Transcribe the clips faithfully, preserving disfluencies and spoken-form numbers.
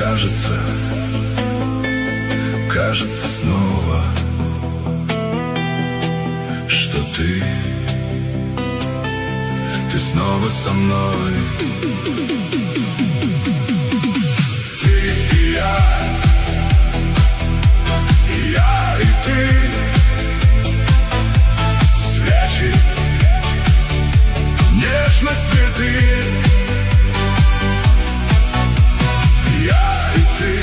Кажется, кажется снова, что ты, ты снова со мной. Ты и я, и я и ты, свечи, нежность, цветы. Я и ты,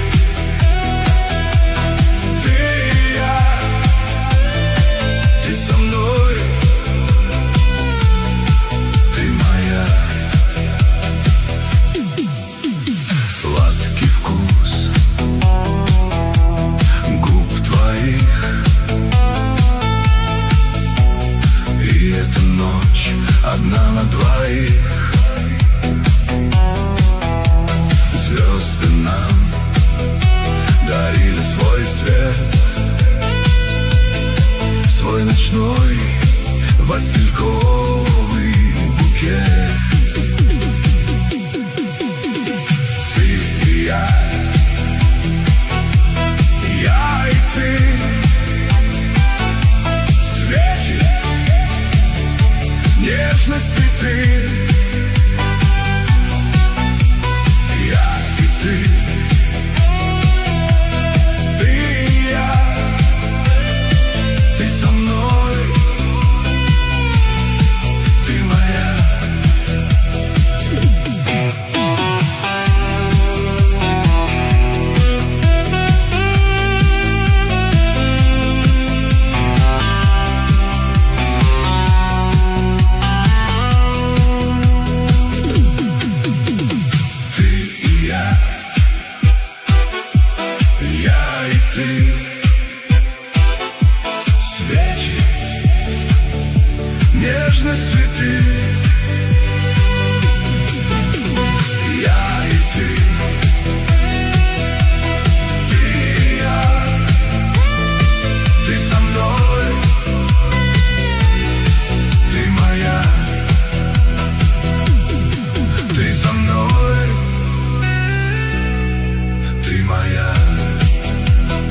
ты и я, ты со мной, ты моя. Сладкий вкус губ твоих, и эта ночь одна на двоих. Звезды нам дарили свой свет, свой ночной васильковый букет. Ты и я.